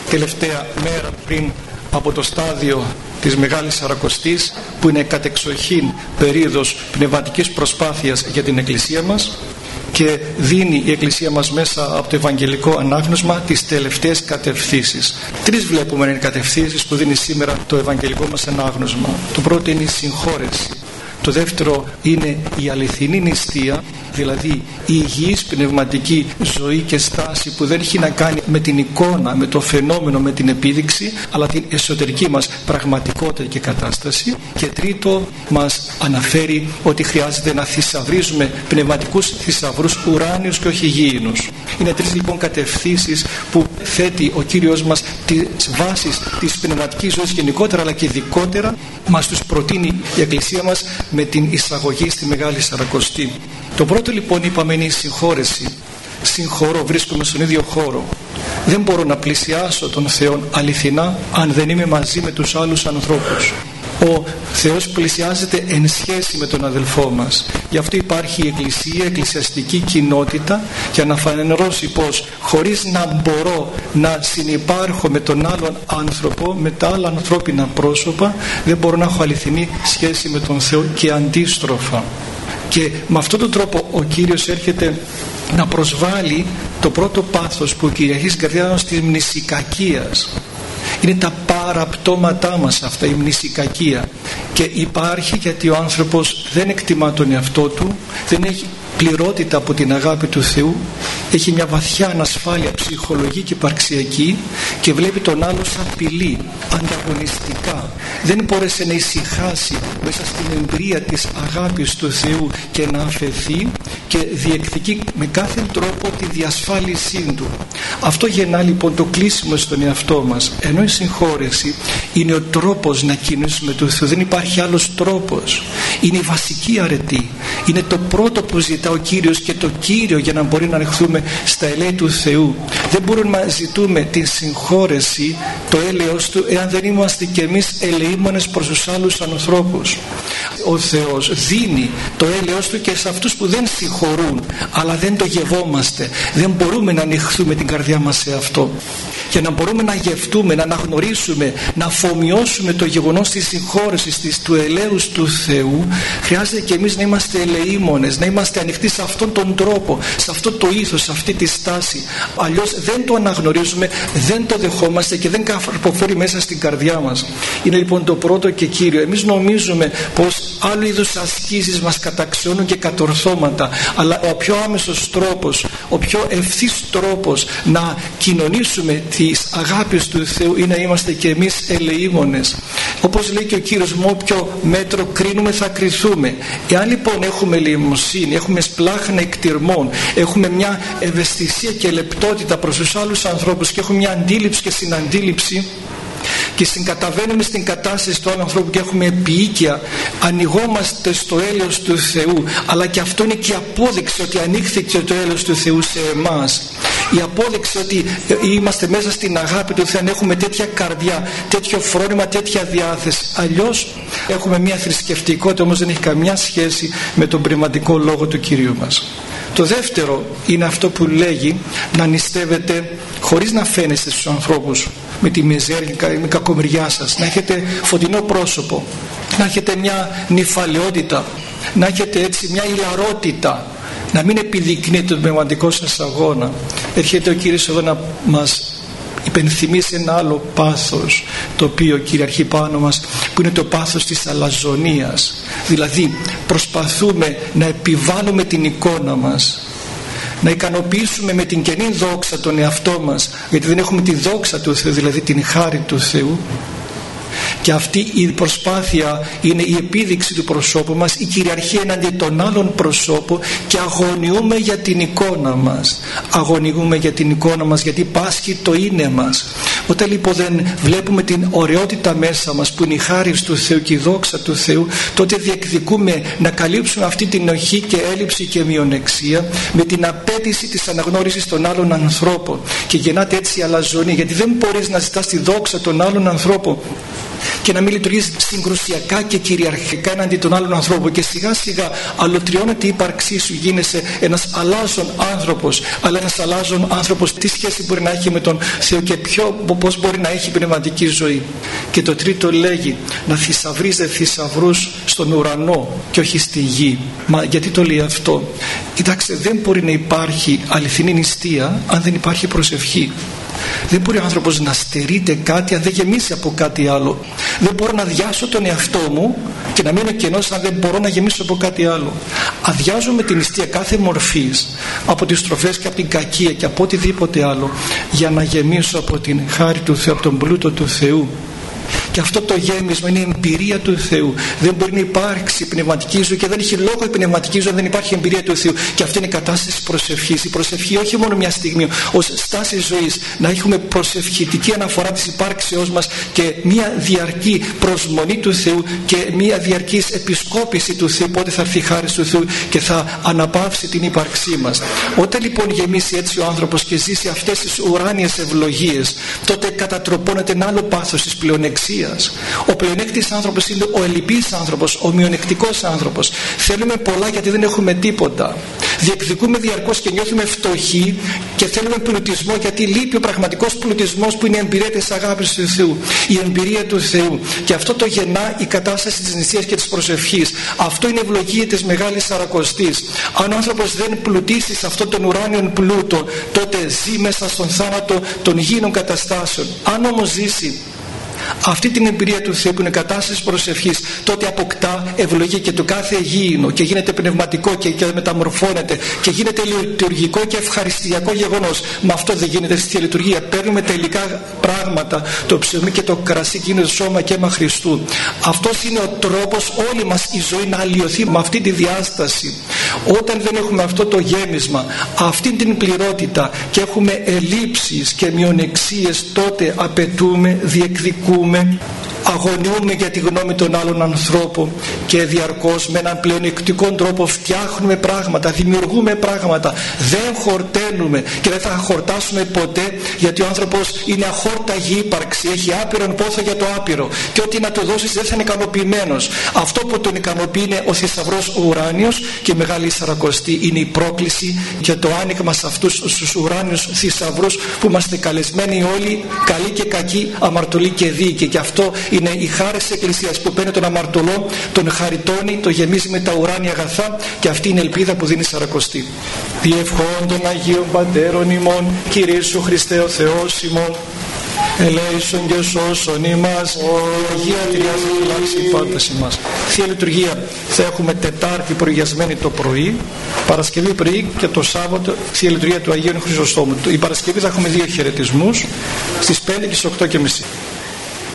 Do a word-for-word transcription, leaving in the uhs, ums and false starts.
τελευταία μέρα πριν από το στάδιο της Μεγάλης Σαρακοστής, που είναι κατεξοχήν περίοδος πνευματικής προσπάθειας για την Εκκλησία μας, και δίνει η Εκκλησία μας μέσα από το Ευαγγελικό Ανάγνωσμα τις τελευταίες κατευθύνσεις. Τρεις βλέπουμε είναι οι κατευθύνσεις που δίνει σήμερα το Ευαγγελικό μας Ανάγνωσμα. Το πρώτο είναι η συγχώρεση. Το δεύτερο είναι η αληθινή νηστεία, δηλαδή η υγιής πνευματική ζωή και στάση που δεν έχει να κάνει με την εικόνα, με το φαινόμενο, με την επίδειξη, αλλά την εσωτερική μας πραγματικότητα και κατάσταση. Και τρίτο, μας αναφέρει ότι χρειάζεται να θησαυρίζουμε πνευματικούς θησαυρούς ουράνιους και όχι γήινους. Είναι τρεις λοιπόν κατευθύνσεις που θέτει ο Κύριος μας, τις βάσεις της πνευματικής ζωής γενικότερα, αλλά και ειδικότερα μας τους προτείνει η Εκκλησία μας με την εισαγωγή στη Μεγάλη Σαρακοστή. Το πρώτο λοιπόν είπαμε είναι η συγχώρεση. Συγχωρώ, βρίσκομαι στον ίδιο χώρο. Δεν μπορώ να πλησιάσω τον Θεό αληθινά αν δεν είμαι μαζί με τους άλλους ανθρώπους. Ο Θεός πλησιάζεται εν σχέση με τον αδελφό μας. Γι' αυτό υπάρχει η Εκκλησία, η εκκλησιαστική κοινότητα, για να φανερώσει πως χωρίς να μπορώ να συνυπάρχω με τον άλλον άνθρωπο, με τα άλλα ανθρώπινα πρόσωπα, δεν μπορώ να έχω αληθινή σχέση με τον Θεό και αντίστροφα. Και με αυτόν τον τρόπο ο Κύριος έρχεται να προσβάλλει το πρώτο πάθος που κυριαρχεί στην καρδιά μας, της μνησικακίας. Είναι τα παραπτώματά μας αυτά, η μνησικακία, και υπάρχει γιατί ο άνθρωπος δεν εκτιμά τον εαυτό του, δεν έχει πληρότητα από την αγάπη του Θεού, έχει μια βαθιά ανασφάλεια ψυχολογική και υπαρξιακή και βλέπει τον άλλο σαν απειλή, ανταγωνιστικά. Δεν μπόρεσε να ησυχάσει μέσα στην εμπειρία της αγάπης του Θεού και να αφαιθεί, και διεκδικεί με κάθε τρόπο τη διασφάλισή του. Αυτό γεννά λοιπόν το κλείσιμο στον εαυτό μας, ενώ η συγχώρεση είναι ο τρόπος να κινήσουμε του Θεού. Δεν υπάρχει άλλος τρόπος. Είναι η βασική αρετή, είναι το πρώτο που ζητά ο Κύριος και το κύριο για να μπορεί να ανεχθούμε στα ελέη του Θεού. Δεν μπορούμε να ζητούμε τη συγχώρεση, το έλεος του, εάν δεν είμαστε κι εμείς ελεήμονες προς τους άλλους ανθρώπους. Ο Θεός δίνει το έλεος του και σε αυτούς που δεν συγχωρούν, αλλά δεν το γευόμαστε. Δεν μπορούμε να ανοιχθούμε την καρδιά μας σε αυτό. Για να μπορούμε να γευτούμε, να αναγνωρίσουμε, να αφομοιώσουμε το γεγονός της συγχώρεσης, της, του ελέους του Θεού, χρειάζεται και εμείς να είμαστε ελεήμονες, να είμαστε ανοιχτοί σε αυτόν τον τρόπο, σε αυτό το ήθος, σε αυτή τη στάση. Αλλιώς δεν το αναγνωρίζουμε, δεν το δεχόμαστε και δεν καρποφορεί μέσα στην καρδιά μας. Είναι λοιπόν το πρώτο και κύριο. Εμείς νομίζουμε πως άλλου είδους ασκήσεις μας καταξιώνουν και κατορθώματα, αλλά ο πιο άμεσος τρόπος, ο πιο ευθύς τρόπος να κοινωνήσουμε της αγάπης του Θεού είναι να είμαστε και εμείς ελεήμονες. Όπως λέει και ο Κύριος, με όποιο μέτρο κρίνουμε θα κριθούμε. Εάν λοιπόν έχουμε ελεημοσύνη, έχουμε σπλάχνα εκτιρμών, έχουμε μια ευαισθησία και λεπτότητα προς τους άλλους ανθρώπους και έχουμε μια αντίληψη και συναντήληψη, και συγκαταβαίνουμε στην κατάσταση του άλλου ανθρώπου και έχουμε επίοικια, ανοιγόμαστε στο έλεος του Θεού, αλλά και αυτό είναι και η απόδειξη ότι ανοίχθηκε το έλεος του Θεού σε εμάς. Η απόδειξη ότι είμαστε μέσα στην αγάπη του Θεού, έχουμε τέτοια καρδιά, τέτοιο φρόνημα, τέτοια διάθεση. Αλλιώς έχουμε μια θρησκευτικότητα, όμως δεν έχει καμιά σχέση με τον πνευματικό λόγο του Κυρίου μας. Το δεύτερο είναι αυτό που λέγει να νηστεύετε χωρίς να φαίνεστε στους ανθρώπους με τη μιζέρια, με κακομοιριά σας, να έχετε φωτεινό πρόσωπο, να έχετε μια νυφαλαιότητα, να έχετε έτσι μια ηλαρότητα, να μην επιδεικνύετε τον πνευματικό σας αγώνα. Έρχεται ο Κύριος εδώ να μας υπενθυμίσει ένα άλλο πάθος το οποίο κυριαρχεί πάνω μας, που είναι το πάθος της αλαζονίας. Δηλαδή προσπαθούμε να επιβάλλουμε την εικόνα μας, να ικανοποιήσουμε με την κενή δόξα τον εαυτό μας, γιατί δεν έχουμε τη δόξα του Θεού, δηλαδή την χάρη του Θεού. Και αυτή η προσπάθεια είναι η επίδειξη του προσώπου μας, η κυριαρχία εναντί των άλλων προσώπων, και αγωνιούμε για την εικόνα μας. Αγωνιούμε για την εικόνα μας γιατί πάσχει το είναι μας. Όταν λοιπόν δεν βλέπουμε την ωραιότητα μέσα μας που είναι η χάρη του Θεού και η δόξα του Θεού, τότε διεκδικούμε να καλύψουμε αυτή την οχή και έλλειψη και μειονεξία με την απέτηση της αναγνώρισης των άλλων ανθρώπων, και γεννάται έτσι η αλαζονία, γιατί δεν μπορείς να ζητάς τη δόξα των άλλων ανθρώπων και να μην λειτουργείς συγκρουσιακά και κυριαρχικά εναντί των άλλων ανθρώπων, και σιγά σιγά αλωτριώνεται η ύπαρξή σου, γίνεσαι ένας αλλάζον άνθρωπος. Αλλά ένας αλλάζον άνθρωπος τι σχέση μπορεί να έχει με τον Θεό και ποιο, πώς μπορεί να έχει πνευματική ζωή? Και το τρίτο λέγει να θησαυρίζετε θησαυρούς στον ουρανό και όχι στη γη. Μα γιατί το λέει αυτό? Κοιτάξτε, δεν μπορεί να υπάρχει αληθινή νηστεία αν δεν υπάρχει προσευχή. Δεν μπορεί ο άνθρωπος να στερείται κάτι αν δεν γεμίσει από κάτι άλλο. Δεν μπορώ να αδειάσω τον εαυτό μου και να μείνω κενός αν δεν μπορώ να γεμίσω από κάτι άλλο. Αδειάζομαι την νηστεία κάθε μορφής, από τις στροφές και από την κακία και από οτιδήποτε άλλο, για να γεμίσω από την χάρη του Θεού, από τον πλούτο του Θεού. Και αυτό το γέμισμα είναι η εμπειρία του Θεού. Δεν μπορεί να υπάρξει πνευματική ζωή και δεν έχει λόγο η πνευματική ζωή αν δεν υπάρχει εμπειρία του Θεού. Και αυτή είναι η κατάσταση προσευχής. Η προσευχή όχι μόνο μια στιγμή, ως στάση ζωής, να έχουμε προσευχητική αναφορά της υπάρξεώς μας και μια διαρκή προσμονή του Θεού και μια διαρκής επισκόπηση του Θεού, πότε θα έρθει η χάρη του Θεού και θα αναπαύσει την ύπαρξή μας. Όταν λοιπόν γεμίσει έτσι ο άνθρωπος και ζήσει αυτές τις ουράνιες ευλογίες, τότε κατατροπώνεται ένα άλλο πάθος της πλεονεξίας. Ο πλεονέκτης άνθρωπος είναι ο ελλειπής άνθρωπος, ο μειονεκτικός άνθρωπος. Θέλουμε πολλά γιατί δεν έχουμε τίποτα. Διεκδικούμε διαρκώς και νιώθουμε φτωχοί και θέλουμε πλουτισμό γιατί λείπει ο πραγματικός πλουτισμός που είναι η εμπειρία της αγάπης του Θεού, η εμπειρία του Θεού. Και αυτό το γεννά η κατάσταση της νηστείας και της προσευχής. Αυτό είναι η ευλογία της Μεγάλης Σαρακοστής. Αν ο άνθρωπος δεν πλουτίσει σε αυτόν τον ουράνιον πλούτο, τότε ζει μέσα στον θάνατο των γήινων καταστάσεων. Αν όμως ζήσει αυτή την εμπειρία του Θεού που είναι κατάσταση προσευχής, τότε αποκτά ευλογία και το κάθε γήινο και γίνεται πνευματικό και, και μεταμορφώνεται και γίνεται λειτουργικό και ευχαριστιακό γεγονός. Μα αυτό δεν γίνεται στη Θεία Λειτουργία. Παίρνουμε τα υλικά πράγματα, το ψωμί και το κρασί, και γίνεται σώμα και αίμα Χριστού. Αυτός είναι ο τρόπος όλη μας η ζωή να αλλοιωθεί με αυτή τη διάσταση. Όταν δεν έχουμε αυτό το γέμισμα, αυτή την πληρότητα και έχουμε ελλείψεις και μειονεξίες, τότε απαιτούμε, διεκδικούμε, αγωνιούμε για τη γνώμη των άλλων ανθρώπων και διαρκώς με έναν πλεονεκτικό τρόπο φτιάχνουμε πράγματα, δημιουργούμε πράγματα, δεν χορταίνουμε και δεν θα χορτάσουμε ποτέ, γιατί ο άνθρωπος είναι αχόρταγη ύπαρξη, έχει άπειρον πόθο για το άπειρο και ό,τι να του δώσεις δεν θα είναι ικανοποιημένος. Αυτό που τον ικανοποιεί είναι ο θησαυρός ο ουράνιος, και η Μεγάλη Σαρακοστή είναι η πρόκληση και το άνοιγμα σε αυτούς τους ουράνιους θησαυρούς που είμαστε καλεσμένοι όλοι, καλοί και κακοί, αμαρτωλοί και δίκαιοι. Και αυτό είναι η χάρη της Εκκλησίας που παίρνει τον αμαρτωλό, τον χαριτώνει, το γεμίζει με τα ουράνια αγαθά, και αυτή είναι η ελπίδα που δίνει η Σαρακοστή. Διευχών των Αγίων Πατέρων ημών, Κύριε Ιησού Χριστέ ο Θεός ημών, ελέησον και σώσον ημάς, Αγία Τριάς φυλάξει πάντας ημάς. Θεία Λειτουργία θα έχουμε Τετάρτη προγιασμένη το πρωί, Παρασκευή πρωί και το Σάββατο Θεία Λειτουργία του Αγίου Χρυσοστόμου. Η Παρασκευή θα έχουμε δύο χαιρετισμούς στις πέντε και στις οκτώ και μισή.